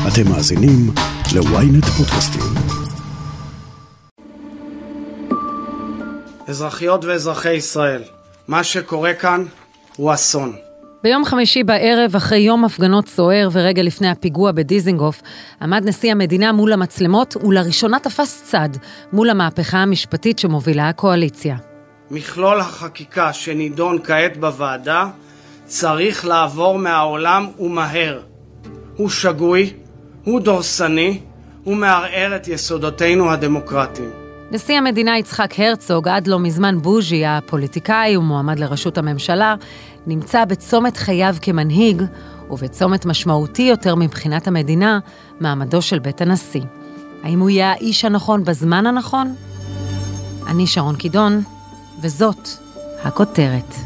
אתם מאזינים ל-ynet פודקאסטים. אזרחיות ואזרחי ישראל, מה שקורה כאן הוא אסון. ביום חמישי בערב, אחרי יום הפגנות סוער ורגע לפני הפיגוע בדיזינגוף, עמד נשיא המדינה מול המצלמות ולראשונה תפס צד מול המהפכה המשפטית שמובילה הקואליציה. מכלול החקיקה שנידון כעת בוועדה צריך לעבור מהעולם ומהר. הוא שגוי, הוא דורסני, הוא מערער את יסודותינו הדמוקרטיים. נשיא המדינה יצחק הרצוג, עד לא מזמן בוז'י, הפוליטיקאי ומועמד לראשות הממשלה, נמצא בצומת חייו כמנהיג, ובצומת משמעותי יותר מבחינת המדינה, מעמדו של בית הנשיא. האם הוא יהיה האיש הנכון בזמן הנכון? אני שרון קידון, וזאת הכותרת.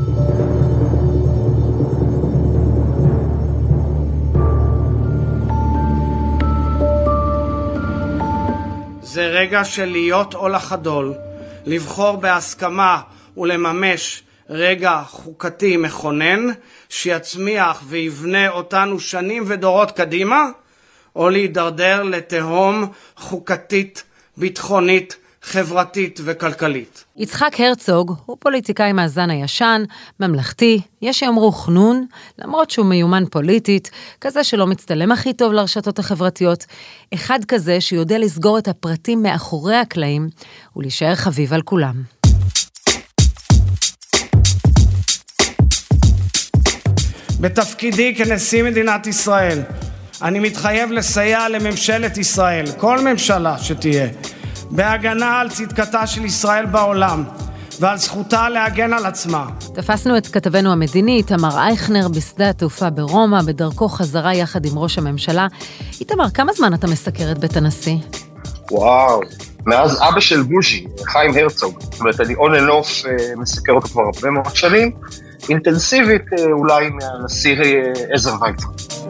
זה רגע של להיות או לחדול, לבחור בהסכמה ולממש רגע חוקתי מכונן שיצמיח ויבנה אותנו שנים ודורות קדימה, או להידרדר לתהום חוקתית, ביטחונית, חברתית וכלכלית. יצחק הרצוג הוא פוליטיקאי מהזן הישן, ממלכתי, יש שיאמרו חנון, למרות שהוא מיומן פוליטית, כזה שלא מצטלם הכי טוב לרשתות החברתיות, אחד כזה שיודע לסגור את הפרטים מאחורי הקלעים ולהישאר חביב על כולם. בתפקידי כנשיא מדינת ישראל, אני מתחייב לסייע לממשלת ישראל, כל ממשלה שתהיה, בהגנה על צדקתה של ישראל בעולם, ועל זכותה להגן על עצמה. תפסנו את כתבנו המדיני, איתמר אייכנר, בשדה התעופה ברומא, בדרכו חזרה יחד עם ראש הממשלה. איתמר, כמה זמן אתה מסקר את בית הנשיא? וואו, מאז אבא של בוז'י, חיים הרצוג. זאת אומרת, אני on and off מסקר אותו כבר הרבה מאוד שנים, אינטנסיבית אולי מהנשיא עזר ויצמן.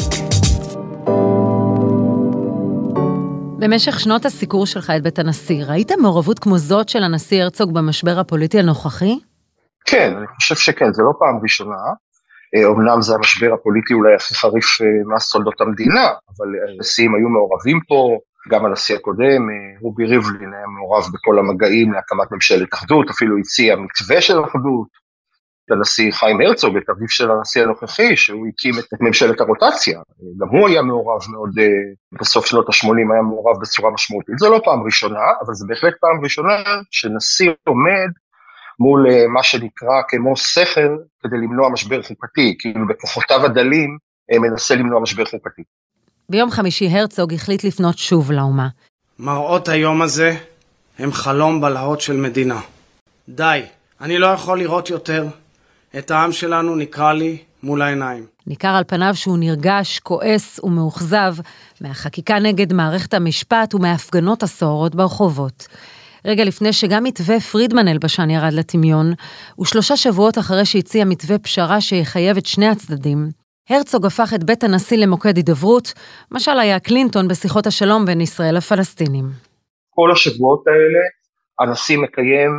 במשך שנות הסיקור שלך את בית הנשיא, ראית מעורבות כמו זאת של הנשיא הרצוג במשבר הפוליטי הנוכחי? כן, אני חושב שכן, זה לא פעם ראשונה. אומנם זה המשבר הפוליטי אולי הכי חריף מאז תולדות המדינה, אבל הנשיאים היו מעורבים פה, גם הנשיא הקודם, רובי ריבלין היה מעורב בכל המגעים להקמת ממשלת אחדות, אפילו הציע מתווה של אחדות. לנשיא חיים הרצוג, את אביו של הנשיא הנוכחי, שהוא הקים את ממשלת הרוטציה, גם הוא היה מעורב מאוד, בסוף שנות ה-80 היה מעורב בצורה משמעותית, זה לא פעם ראשונה, אבל זה בהחלט פעם ראשונה, שנשיא עומד מול מה שנקרא כמו סכר, כדי למנוע משבר חוקתי, כאילו בכוחותיו הדלים, מנסה למנוע משבר חוקתי. ביום חמישי הרצוג החליט לפנות שוב לאומה. מראות היום הזה הם חלום בלהות של מדינה. די, אני לא יכול לראות יותר. את העם שלנו נקרא לי מול העיניים. ניכר על פניו שהוא נרגש, כועס ומאוכזב מהחקיקה נגד מערכת המשפט ומההפגנות הסוערות ברחובות. רגע לפני שגם מתווה פרידמן אלבשן ירד לטמיון, ו3 שבועות אחרי שהציע מתווה פשרה שיחייב את שני הצדדים, הרצוג הפך את בית הנשיא למוקד הידברות, משל היה קלינטון בשיחות השלום בין ישראל לפלסטינים. כל השבועות האלה הנשיא מקיים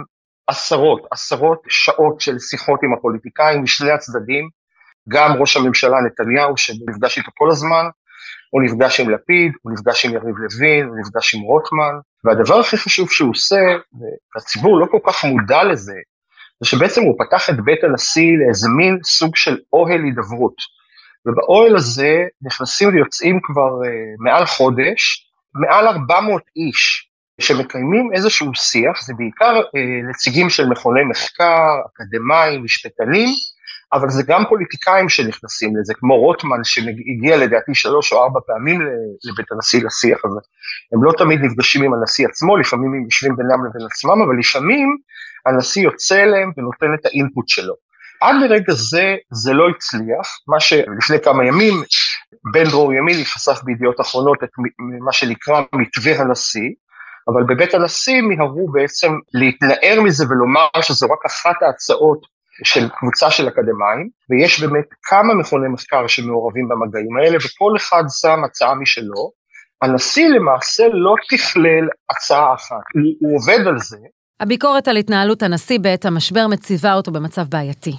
עשרות שעות של שיחות עם הפוליטיקאים משני הצדדים, גם ראש הממשלה נתניהו שנפגש איתו כל הזמן, הוא נפגש עם לפיד, הוא נפגש עם יריב לוין, הוא נפגש עם רוטמן, והדבר הכי חשוב שהוא עושה, והציבור לא כל כך מודע לזה, זה שבעצם הוא פתח את בית הנשיא לאיזה מין סוג של אוהל הידברות, ובאוהל הזה נכנסים ויוצאים כבר מעל חודש, מעל 400 איש, שמקיימים איזשהו שיח, זה בעיקר נציגים של מכוני מחקר, אקדמיים, משפטנים, אבל זה גם פוליטיקאים שנכנסים לזה, כמו רוטמן שהגיע לדעתי 3 או 4 פעמים לבית הנשיא לשיח הזה. הם לא תמיד נפגשים עם הנשיא עצמו, לפעמים הם יושבים בינם לבין עצמם, אבל לפעמים הנשיא יוצא אליהם ונותן את האינפוט שלו. עד לרגע זה לא הצליח, מה שלפני כמה ימים, בן דרור ימיני חשף בידיעות אחרונות את מה שנקרא מתווה הנשיא, אבל בבית הנשיא מיהרו בעצם להתנער מזה ולומר שזו רק אחת ההצעות של קבוצה של אקדמיים, ויש באמת כמה מכוני מחקר שמעורבים במגעים האלה, וכל אחד שם הצעה משלו. הנשיא למעשה לא תכלל הצעה אחת, הוא עובד על זה. הביקורת על התנהלות הנשיא בעת המשבר מציבה אותו במצב בעייתי.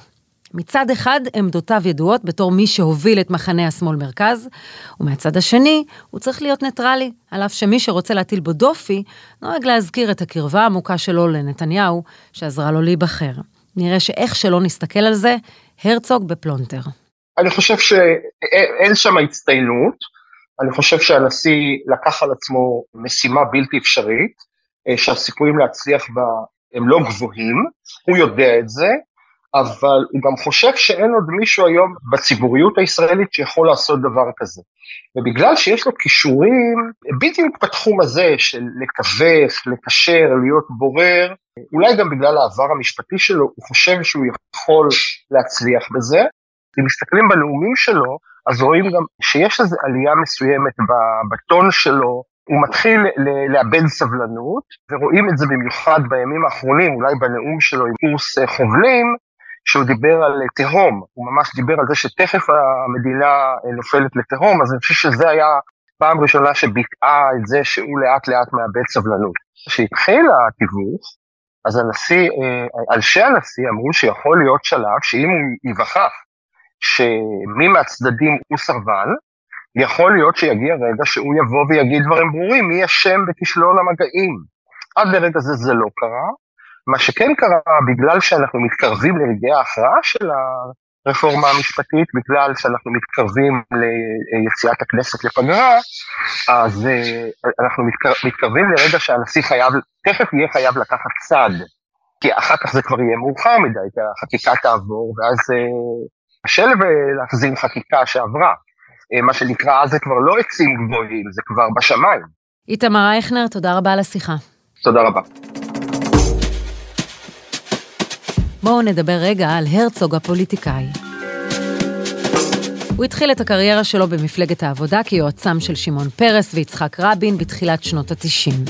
מצד אחד עמדותיו ידועות בתור מי שהוביל את מחנה השמאל מרכז, ומהצד השני הוא צריך להיות ניטרלי, על אף שמי שרוצה להטיל בו דופי, נוהג להזכיר את הקרבה העמוקה שלו לנתניהו, שעזרה לו להיבחר. נראה שאיך שלא נסתכל על זה, הרצוג בפלונטר. אני חושב שאין שם הצטיינות, אני חושב שהנשיא לקח על עצמו משימה בלתי אפשרית, שהסיכויים להצליח בה הם לא גבוהים, הוא יודע את זה, אבל הוא גם חושב שאין עוד מישהו היום בציבוריות הישראלית שיכול לעשות דבר כזה. ובגלל שיש לו כישורים, בדיוק בתחום הזה של לתווך, לקשר, להיות בורר, אולי גם בגלל העבר המשפטי שלו, הוא חושב שהוא יכול להצליח בזה. אם מסתכלים בנאומים שלו, אז רואים גם שיש איזו עלייה מסוימת בטון שלו, הוא מתחיל לאבד סבלנות, ורואים את זה במיוחד בימים האחרונים, אולי בנאום שלו עם קורס חובלים, שהוא דיבר על תהום, הוא ממש דיבר על זה שתכף המדינה נופלת לתהום, אז אני חושב שזה היה פעם ראשונה שביטאה את זה שהוא לאט לאט מאבד סבלנות. כשהתחיל התיווך, אז אנשי הנשיא אמרו שיכול להיות שלב שאם הוא יווכח שמי מהצדדים הוא סרבן, יכול להיות שיגיע רגע שהוא יבוא ויגיד דברים ברורים, מי אשם בכישלון המגעים. עד לרגע זה לא קרה, מה שכן קרה, בגלל שאנחנו מתקרבים לרגעי ההכרעה של הרפורמה המשפטית, בגלל שאנחנו מתקרבים ליציאת הכנסת לפגרה, אז אנחנו מתקרבים לרגע שהנשיא תכף יהיה חייב לקחת צד, כי אחר כך זה כבר יהיה מאוחר מדי, כי החקיקה תעבור, ואז קשה להחזיר חקיקה שעברה. מה שנקרא, אז זה כבר לא עצים גבוהים, זה כבר בשמיים. איתמר אייכנר, תודה רבה על השיחה. תודה רבה. בואו נדבר רגע על הרצוג הפוליטיקאי. הוא התחיל את הקריירה שלו במפלגת העבודה כיועצם של שמעון פרס ויצחק רבין בתחילת שנות ה-90.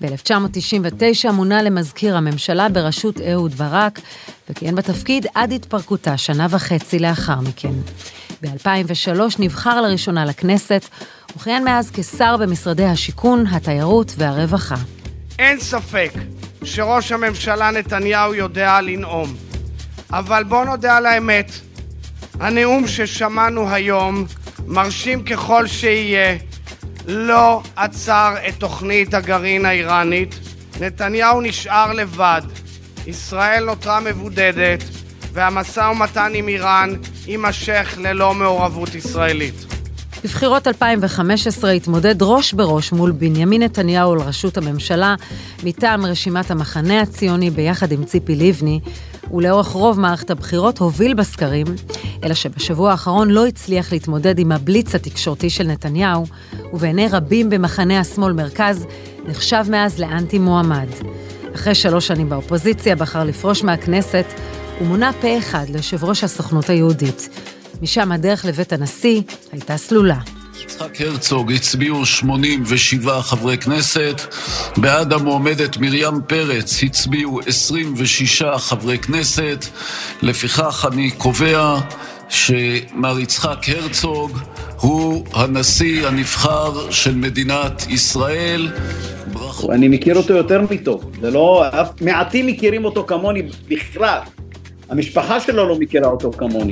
ב-1999 מונה למזכיר הממשלה בראשות אהוד ברק, וכיהן בתפקיד עד התפרקותה 1.5 שנה לאחר מכן. ב-2003 נבחר לראשונה לכנסת, וכיהן מאז כשר במשרדי השיכון, התיירות והרווחה. אין ספק שראש הממשלה נתניהו יודע לנאום, אבל בוא נודה על האמת, הנאום ששמענו היום, מרשים ככל שיהיה, לא עצר את תוכנית הגרעין האיראנית. נתניהו נשאר לבד, ישראל נותרה מבודדת, והמשא ומתן עם איראן יימשך ללא מעורבות ישראלית. בבחירות 2015 התמודד ראש בראש מול בנימין נתניהו לראשות הממשלה, מטעם רשימת המחנה הציוני ביחד עם ציפי לבני, ולאורך רוב מערכת הבחירות הוביל בסקרים, אלא שבשבוע האחרון לא הצליח להתמודד עם הבליץ התקשורתי של נתניהו, ובעיני רבים במחנה השמאל מרכז נחשב מאז לאנטי מועמד. אחרי 3 שנים באופוזיציה בחר לפרוש מהכנסת, ומונה פה אחד ליושב ראש הסוכנות היהודית. משם הדרך לבית הנשיא הייתה סלולה. יצחק הרצוג הצביעו 87 חברי כנסת, בעד המועמדת מרים פרץ הצביעו 26 חברי כנסת, לפיכך אני קובע שמר יצחק הרצוג הוא הנשיא הנבחר של מדינת ישראל. אני מכיר אותו יותר מטוב, זה לא, מעטים מכירים אותו כמוני בכלל, המשפחה שלו לא מכירה אותו כמוני.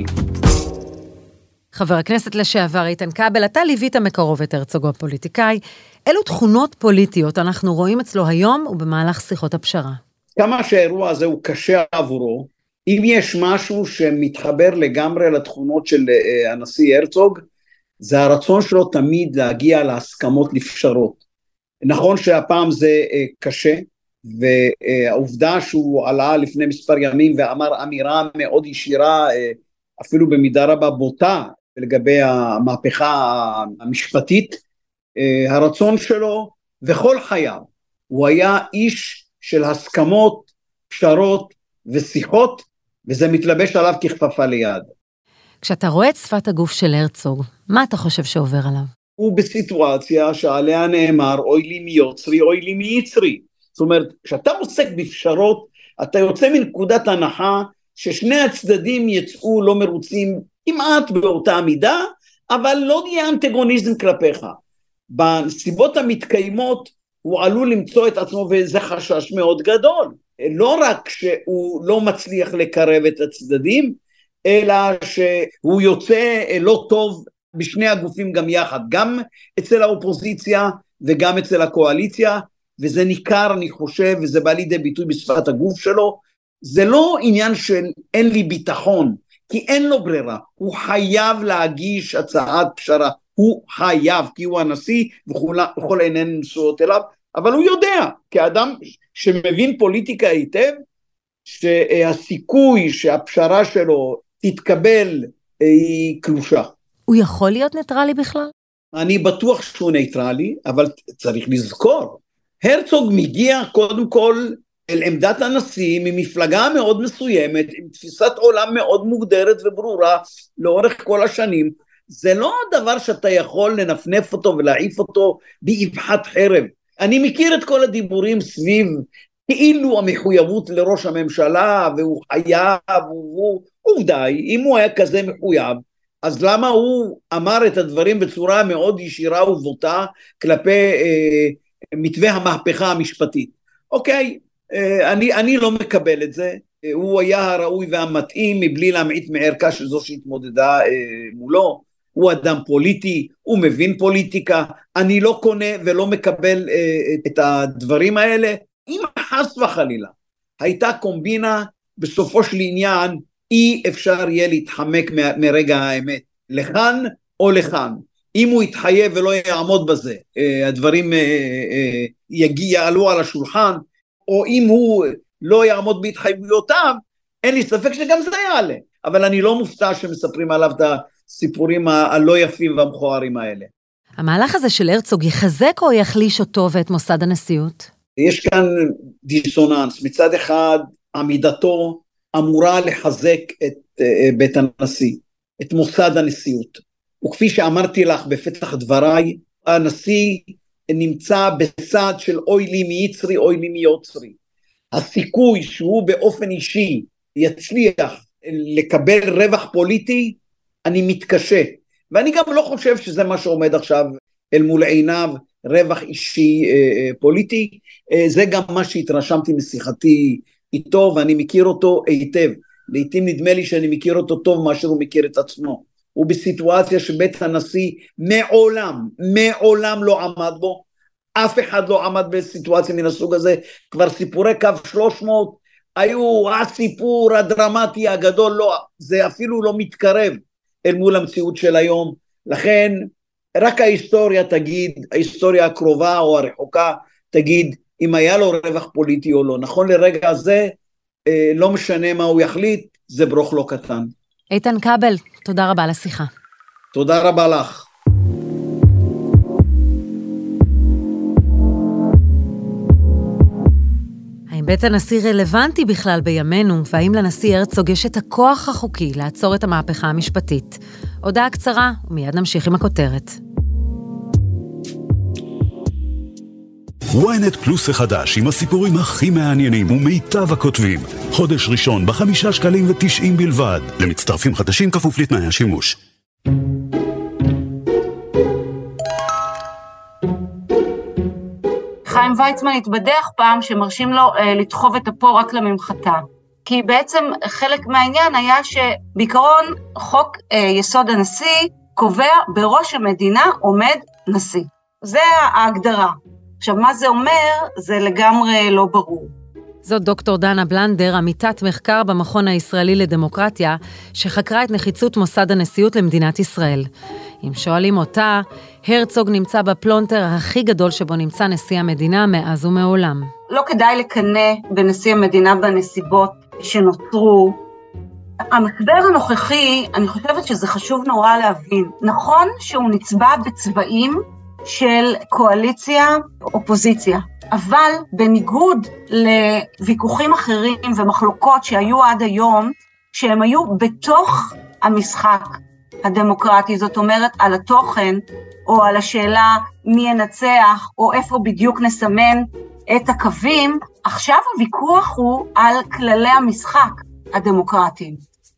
חבר הכנסת לשעבר איתן כבל, אתה ליווית מקרוב את הרצוג הפוליטיקאי. אילו תכונות פוליטיות אנחנו רואים אצלו היום ובמהלך שיחות הפשרה? כמה שהאירוע הזה הוא קשה עבורו, אם יש משהו שמתחבר לגמרי לתכונות של הנשיא הרצוג, זה הרצון שלו תמיד להגיע להסכמות לפשרות. נכון שהפעם זה קשה, והעובדה שהוא עלה לפני מספר ימים ואמר אמירה מאוד ישירה, אפילו במידה רבה בוטה, לגבי המהפכה המשפטית, הרצון שלו וכל חייו, הוא היה איש של הסכמות, פשרות ושיחות, וזה מתלבש עליו ככפפה ליד. כשאתה רואה את שפת הגוף של הרצוג, מה אתה חושב שעובר עליו? הוא בסיטואציה שעליה נאמר, אוי לי מיוצרי, אוי לי מיצרי. זאת אומרת, כשאתה עוסק בפשרות, אתה יוצא מנקודת הנחה, ששני הצדדים יצאו לא מרוצים כמעט באותה מידה, אבל לא יהיה אנטגוניזם כלפיך. בנסיבות המתקיימות, הוא עלול למצוא את עצמו, וזה חשש מאוד גדול. לא רק שהוא לא מצליח לקרב את הצדדים, אלא שהוא יוצא לא טוב בשני הגופים גם יחד, גם אצל האופוזיציה וגם אצל הקואליציה, וזה ניכר, אני חושב, וזה בא לידי ביטוי בשפת הגוף שלו. זה לא עניין של אין לי ביטחון, כי אין לו ברירה, הוא חייב להגיש הצעת פשרה, הוא חייב, כי הוא הנשיא וכל עינינו נשואות אליו, אבל הוא יודע, כאדם שמבין פוליטיקה היטב, שהסיכוי שהפשרה שלו תתקבל היא קלושה. הוא יכול להיות ניטרלי בכלל? אני בטוח שהוא ניטרלי, אבל צריך לזכור, הרצוג מגיע קודם כל אל עמדת הנשיא ממפלגה מאוד מסוימת, עם תפיסת עולם מאוד מוגדרת וברורה לאורך כל השנים. זה לא דבר שאתה יכול לנפנף אותו ולהעיף אותו באבחת חרב. אני מכיר את כל הדיבורים סביב כאילו המחויבות לראש הממשלה, והוא חייב, עובדה, אם הוא היה כזה מחויב, אז למה הוא אמר את הדברים בצורה מאוד ישירה ובוטה כלפי מתווה המהפכה המשפטית? אוקיי, אני לא מקבל את זה, הוא היה הראוי והמתאים מבלי להמעיט מערכה של זו שהתמודדה מולו, הוא אדם פוליטי, הוא מבין פוליטיקה, אני לא קונה ולא מקבל את הדברים האלה. אם חס וחלילה הייתה קומבינה, בסופו של עניין אי אפשר יהיה להתחמק מרגע האמת, לכאן או לכאן. אם הוא יתחייב ולא יעמוד בזה, הדברים יעלו על השולחן, או אם הוא לא יעמוד בהתחייבויותיו, אין לי ספק שגם זה יעלה. אבל אני לא מופתע שמספרים עליו את הסיפורים הלא יפים והמכוערים האלה. המהלך הזה של הרצוג יחזק או יחליש אותו ואת מוסד הנשיאות? יש כאן דיסוננס. מצד אחד, עמידתו אמורה לחזק את בית הנשיא, את מוסד הנשיאות. וכפי שאמרתי לך בפתח דבריי, הנשיא נמצא בצד של אוי לי מיצרי, אוי לי מיוצרי. הסיכוי שהוא באופן אישי יצליח לקבל רווח פוליטי, אני מתקשה. ואני גם לא חושב שזה מה שעומד עכשיו אל מול עיניו, רווח אישי פוליטי. זה גם מה שהתרשמתי משיחתי איתו, ואני מכיר אותו היטב. לעתים נדמה לי שאני מכיר אותו טוב מאשר הוא מכיר את עצמו. הוא בסיטואציה שבית הנשיא מעולם לא עמד בו, אף אחד לא עמד בסיטואציה מן הסוג הזה. כבר סיפורי קו 300 היו הסיפור הדרמטי הגדול, לא, זה אפילו לא מתקרב אל מול המציאות של היום. לכן רק ההיסטוריה תגיד, ההיסטוריה הקרובה או הרחוקה תגיד אם היה לו רווח פוליטי או לא. נכון לרגע הזה, לא משנה מה הוא יחליט, זה ברוך לא קטן. איתן כבל, תודה רבה לשיחה. תודה רבה לך. האם בית הנשיא רלוונטי בכלל בימינו, והאם לנשיא הרצוג יש את הכוח החוקי לעצור את המהפכה המשפטית? הודעה קצרה, ומיד נמשיך עם הכותרת. ynet פלוס החדש, עם הסיפורים הכי מעניינים ומיטב הכותבים. חודש ראשון ב5.90 שקלים בלבד. למצטרפים חדשים כפוף לתנאי השימוש. חיים ויצמן התבדח פעם שמרשים לו לדחוב את אפו רק לממחטה. כי בעצם חלק מהעניין היה שבעיקרון חוק יסוד הנשיא קובע בראש המדינה עומד נשיא. זה ההגדרה. עכשיו, מה זה אומר? זה לגמרי לא ברור. זאת דוקטור דנה בלנדר, עמיתת מחקר במכון הישראלי לדמוקרטיה, שחקרה את נחיצות מוסד הנשיאות למדינת ישראל. אם שואלים אותה, הרצוג נמצא בפלונטר הכי גדול שבו נמצא נשיא המדינה מאז ומעולם. לא כדאי לקנא בנשיא המדינה בנסיבות שנותרו. המשבר הנוכחי, אני חושבת שזה חשוב נורא להבין. נכון שהוא נצבע בצבעים של קואליציה, אופוזיציה, אבל בניגוד לוויכוחים אחרים ומחלוקות שהיו עד היום, שהם היו בתוך המשחק הדמוקרטי, זאת אומרת על התוכן, או על השאלה מי ינצח, או איפה בדיוק נסמן את הקווים, עכשיו הוויכוח הוא על כללי המשחק הדמוקרטיים.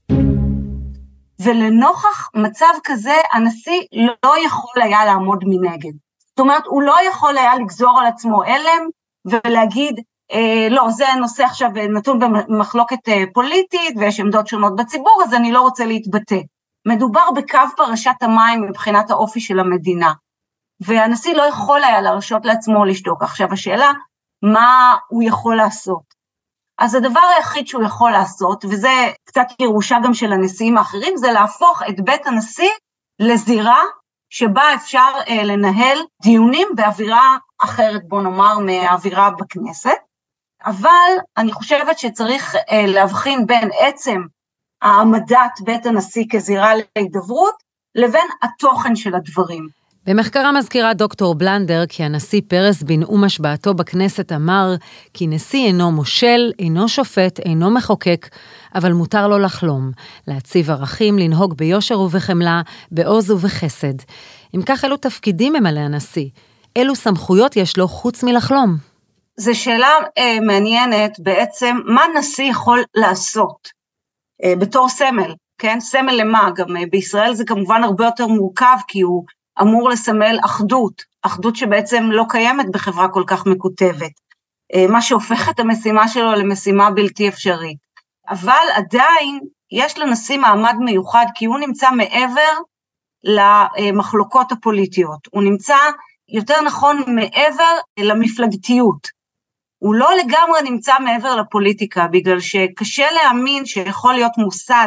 ולנוכח מצב כזה, הנשיא לא יכול היה לעמוד מנגד. זאת אומרת, הוא לא יכול היה לגזור על עצמו אלם, ולהגיד, לא, זה נושא עכשיו נתון במחלוקת פוליטית, ויש עמדות שונות בציבור, אז אני לא רוצה להתבטא. מדובר בקו פרשת המים מבחינת האופי של המדינה, והנשיא לא יכול היה להרשות לעצמו לשתוק. עכשיו השאלה, מה הוא יכול לעשות? אז הדבר היחיד שהוא יכול לעשות, וזה קצת ירושה גם של הנשיאים האחרים, זה להפוך את בית הנשיא לזירה שבה אפשר לנהל דיונים באווירה אחרת, בוא נאמר, מהאווירה בכנסת. אבל אני חושבת שצריך להבחין בין עצם העמדת בית הנשיא כזירה להידברות, לבין התוכן של הדברים. במחקרה מזכירה דוקטור בלנדר כי הנשיא פרס בנאום השבעתו בכנסת אמר כי נשיא אינו מושל, אינו שופט, אינו מחוקק, אבל מותר לו לחלום, להציב ערכים, לנהוג ביושר ובחמלה, בעוז ובחסד. אם כך, אילו תפקידים ממלא הנשיא? אילו סמכויות יש לו חוץ מלחלום? זו שאלה מעניינת בעצם, מה נשיא יכול לעשות בתור סמל, כן? סמל למה? גם בישראל זה כמובן הרבה יותר מורכב, כי הוא אמור לסמל אחדות שבעצם לא קיימת בחברה כל כך מקוטבת, מה שהופך את המשימה שלו למשימה בלתי אפשרית. אבל עדיין יש לנשיא מעמד מיוחד, כי הוא נמצא מעבר למחלוקות הפוליטיות, הוא נמצא יותר נכון מעבר למפלגתיות, הוא לא לגמרי נמצא מעבר לפוליטיקה, בגלל שקשה להאמין שיכול להיות מוסד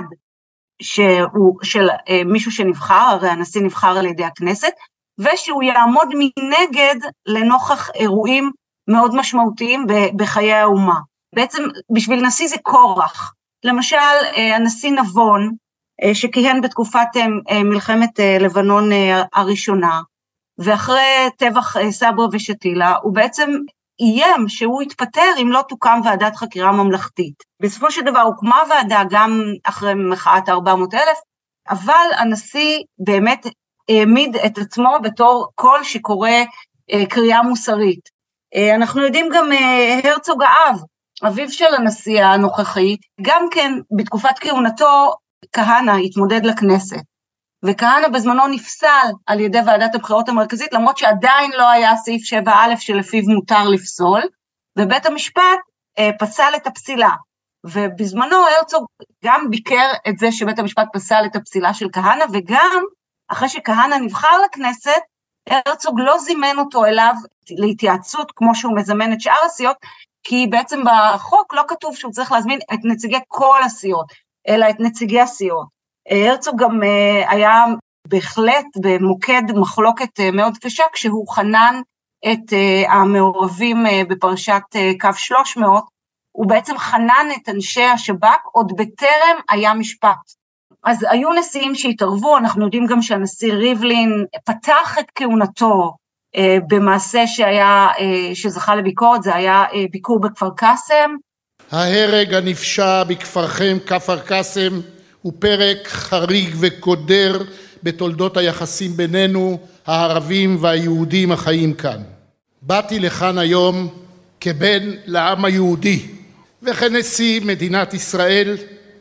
שהוא של מישהו שנבחר, הרי הנשיא נבחר על ידי הכנסת, ושהוא יעמוד מנגד לנוכח אירועים מאוד משמעותיים בחיי האומה. בעצם בשביל נשיא זה כורח, למשל הנשיא נבון, שכיהן בתקופת מלחמת לבנון הראשונה, ואחרי טבח סברה ושתילה, הוא בעצם איים שהוא יתפטר אם לא תוקם ועדת חקירה ממלכתית. בסופו של דבר הוקמה ועדה גם אחרי מחאת 400,000, אבל הנשיא באמת העמיד את עצמו בתור קול שקורא קריאה מוסרית. אנחנו יודעים גם הרצוג אביו של הנשיא הנוכחי, גם כן בתקופת כהונתו כהנא התמודד לכנסת, וכהנא בזמנו נפסל על ידי ועדת הבחירות המרכזית, למרות שעדיין לא היה סעיף 7א שלפיו מותר לפסול, ובית המשפט פסל את הפסילה, ובזמנו הרצוג גם ביקר את זה שבית המשפט פסל את הפסילה של כהנא, וגם אחרי שכהנא נבחר לכנסת, הרצוג לא זימן אותו אליו להתייעצות כמו שהוא מזמן את שאר הסיעות, כי בעצם בחוק לא כתוב שהוא צריך להזמין את נציגי כל הסיעות, אלא את נציגי הסיעות. הרצוג גם היה בהחלט במוקד מחלוקת מאוד קשה, כשהוא חנן את המעורבים בפרשת קו 300, הוא בעצם חנן את אנשי השב"כ עוד בטרם היה משפט. אז היו נשיאים שהתערבו, אנחנו יודעים גם שהנשיא ריבלין פתח את כהונתו במעשה שזכה לביקורת, זה היה ביקור בכפר קאסם. ההרג הנפשע בכפרכם כפר קאסם הוא פרק חריג וקודר בתולדות היחסים בינינו, הערבים והיהודים החיים כאן. באתי לכאן היום כבן לעם היהודי וכנשיא מדינת ישראל,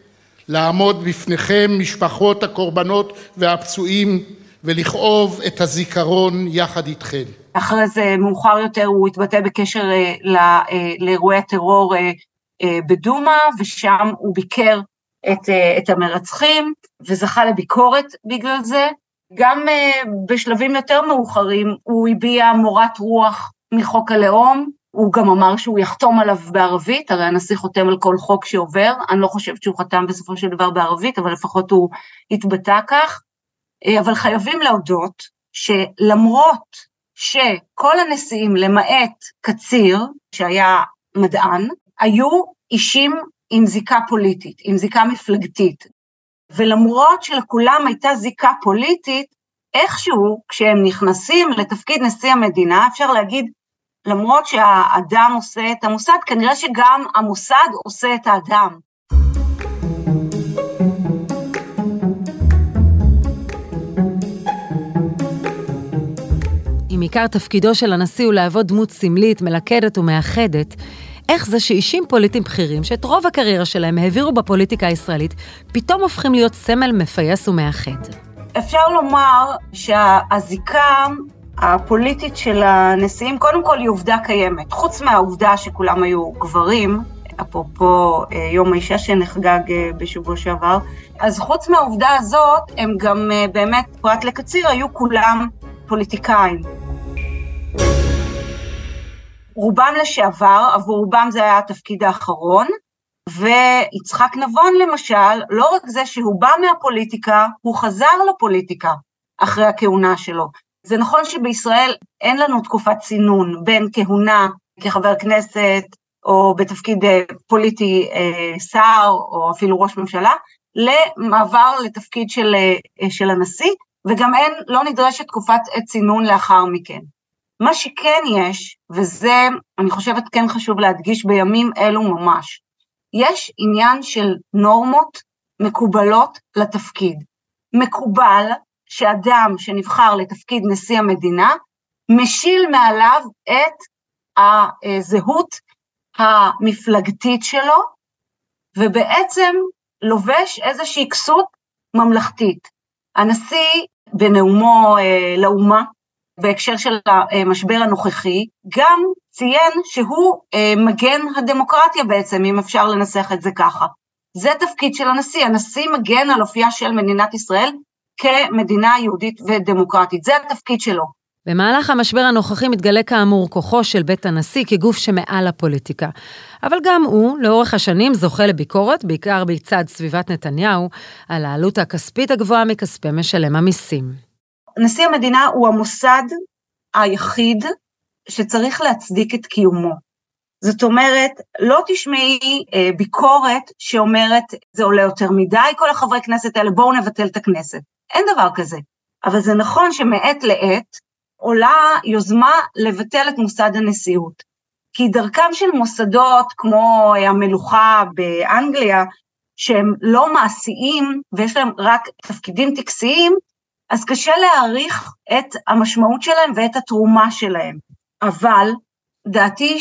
לעמוד בפניכם משפחות הקורבנות והפצועים ולכאוב את הזיכרון יחד איתכם. אחרי זה מאוחר יותר הוא התבטא בקשר לאירועי הטרור בדומה, ושם הוא ביקר את המרצחים וזכה לביקורת בגלל זה. גם בשלבים יותר מאוחרים הוא הביע מורת רוח מחוק הלאום, הוא גם אמר שהוא יחתום עליו בערבית, הרי הנשיא חותם על כל חוק שעובר, אני לא חושבת שהוא חתם בסופו של דבר בערבית, אבל לפחות הוא התבטא כך. אבל חייבים להודות שלמרות שכל הנשיאים למעט קציר, שהיה מדען, היו אישים עם זיקה פוליטית, עם זיקה מפלגתית, ולמרות שלכולם הייתה זיקה פוליטית, איכשהו כשהם נכנסים לתפקיד נשיא המדינה, אפשר להגיד, למרות שהאדם עושה את המוסד, כנראה שגם המוסד עושה את האדם. אם עיקר תפקידו של הנשיא הוא לעבוד דמות סמלית, מלכדת ומאחדת, איך זה שאישים פוליטיים בכירים, שאת רוב הקריירה שלהם העבירו בפוליטיקה הישראלית, פתאום הופכים להיות סמל מפייס ומאחד? אפשר לומר שהזיקה הפוליטית של הנשיאים, קודם כל היא עובדה קיימת. חוץ מהעובדה שכולם היו גברים, אפרופו יום האישה שנחגג בשבוע שעבר, אז חוץ מהעובדה הזאת, הם גם באמת, פרט לקציר, היו כולם פוליטיקאים. רובם לשעבר, עבור רובם זה היה התפקיד האחרון, ויצחק נבון למשל, לא רק זה שהוא בא מהפוליטיקה, הוא חזר לפוליטיקה אחרי הכהונה שלו. זה נכון שבישראל אין לנו תקופת צינון בין כהונה כחבר כנסת, או בתפקיד פוליטי שר, או אפילו ראש ממשלה, למעבר לתפקיד של הנשיא, וגם לא נדרשת תקופת צינון לאחר מכן. מה שכן יש, וזה אני חושבת כן חשוב להדגיש בימים אלו ממש, יש עניין של נורמות מקובלות לתפקיד. מקובל שאדם שנבחר לתפקיד נשיא המדינה, משיל מעליו את הזהות המפלגתית שלו, ובעצם לובש איזושהי כסות ממלכתית. הנשיא בנאומו לאומה, בהקשר של המשבר הנוכחי, גם ציין שהוא מגן הדמוקרטיה בעצם, אם אפשר לנסח את זה ככה. זה תפקיד של הנשיא, הנשיא מגן על אופייה של מדינת ישראל כמדינה יהודית ודמוקרטית, זה התפקיד שלו. במהלך המשבר הנוכחי מתגלה כאמור כוחו של בית הנשיא כגוף שמעל הפוליטיקה. אבל גם הוא, לאורך השנים, זוכה לביקורת, בעיקר בצד סביבת נתניהו, על העלות הכספית הגבוהה מכספי משלם המיסים. נשיא המדינה הוא המוסד היחיד שצריך להצדיק את קיומו. זאת אומרת, לא תשמעי ביקורת שאומרת, זה עולה יותר מדי, כל החברי כנסת האלה, בואו נבטל את הכנסת. אין דבר כזה. אבל זה נכון שמעת לעת עולה יוזמה לבטל את מוסד הנשיאות. כי דרכם של מוסדות כמו המלוכה באנגליה, שהם לא מעשיים ויש להם רק תפקידים טקסיים, אז קשה להעריך את המשמעות שלהם ואת התרומה שלהם. אבל דעתי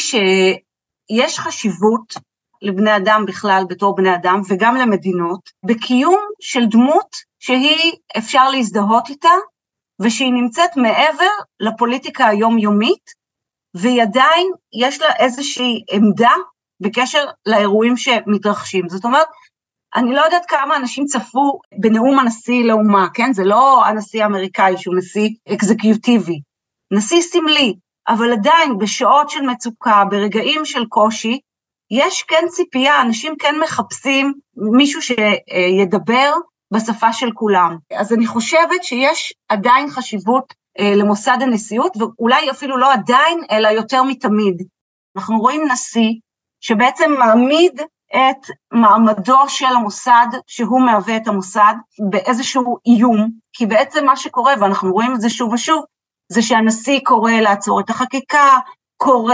שיש חשיבות לבני אדם בכלל בתור בני אדם, וגם למדינות, בקיום של דמות שהיא אפשר להזדהות איתה, ושהיא נמצאת מעבר לפוליטיקה היומיומית, והיא עדיין יש לה איזושהי עמדה בקשר לאירועים שמתרחשים. זאת אומרת, אני לא יודעת כמה אנשים צפו בנאום הנשיא לאומה, כן? זה לא הנשיא האמריקאי שהוא נשיא אקזקיוטיבי, נשיא סמלי, אבל עדיין בשעות של מצוקה, ברגעים של קושי, יש כן ציפייה, אנשים כן מחפשים מישהו שידבר בשפה של כולם. אז אני חושבת שיש עדיין חשיבות למוסד הנשיאות, ואולי אפילו לא עדיין, אלא יותר מתמיד. אנחנו רואים נשיא שבעצם מעמיד את מעמדו של המוסד, שהוא מהווה את המוסד, באיזשהו איום, כי בעצם מה שקורה, ואנחנו רואים את זה שוב ושוב, זה שהנשיא קורא לעצור את החקיקה, קורא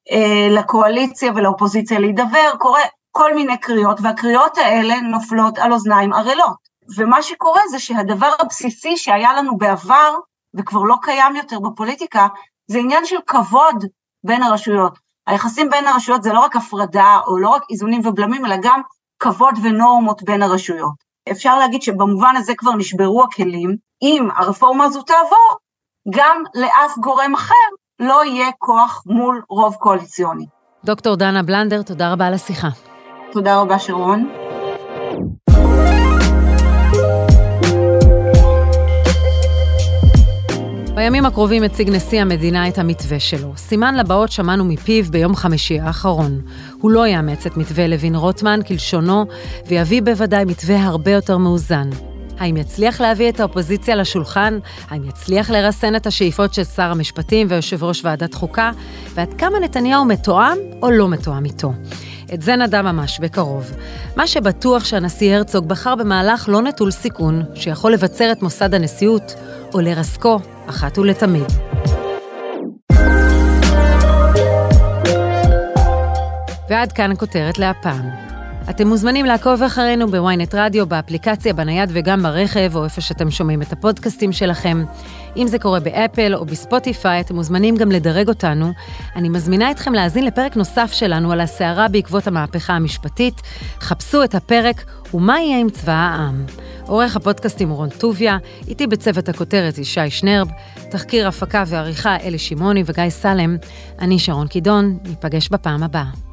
לקואליציה ולאופוזיציה להידבר, קורא כל מיני קריאות, והקריאות האלה נופלות על אוזניים ערלות. ומה שקורה זה שהדבר הבסיסי שהיה לנו בעבר, וכבר לא קיים יותר בפוליטיקה, זה עניין של כבוד בין הרשויות. היחסים בין הרשויות זה לא רק הפרדה, או לא רק איזונים ובלמים, אלא גם כבוד ונורמות בין הרשויות. אפשר להגיד שבמובן הזה כבר נשברו הכלים, אם הרפורמה הזו תעבור, גם לאף גורם אחר לא יהיה כוח מול רוב קואליציוני. דוקטור דנה בלנדר, תודה רבה על השיחה. תודה רבה שרון. בימים הקרובים הציג נשיא המדינה את המתווה שלו. סימן לבאות שמענו מפיו ביום חמישי האחרון. הוא לא יאמץ את מתווה לוין רוטמן כלשונו, ויביא בוודאי מתווה הרבה יותר מאוזן. האם יצליח להביא את האופוזיציה לשולחן? האם יצליח לרסן את השאיפות של שר המשפטים ויושב ראש ועדת חוקה? ועד כמה נתניהו מתואם או לא מתואם איתו? את זה נדע ממש בקרוב. מה שבטוח שהנשיא הרצוג בחר במהלך לא נטול סיכון, שיכול לבצר את מוסד הנשיאות או לרסקו אחת ולתמיד. ועד כאן הכותרת להפעם. אתם מוזמנים לעקוב אחרינו בוויינט רדיו, באפליקציה, בנייד וגם ברכב, או איפה שאתם שומעים את הפודקאסטים שלכם. אם זה קורה באפל או בספוטיפיי, אתם מוזמנים גם לדרג אותנו. אני מזמינה אתכם להאזין לפרק נוסף שלנו על הסערה בעקבות המהפכה המשפטית. חפשו את הפרק ומה יהיה עם צבא העם. עורך הפודקאסטים רון טוביה, איתי בצוות הכותרת ישי שנרב, תחקיר הפקה ועריכה אלי שמעוני וגיא סלם. אני שרון קידון, ניפגש בפעם הבאה.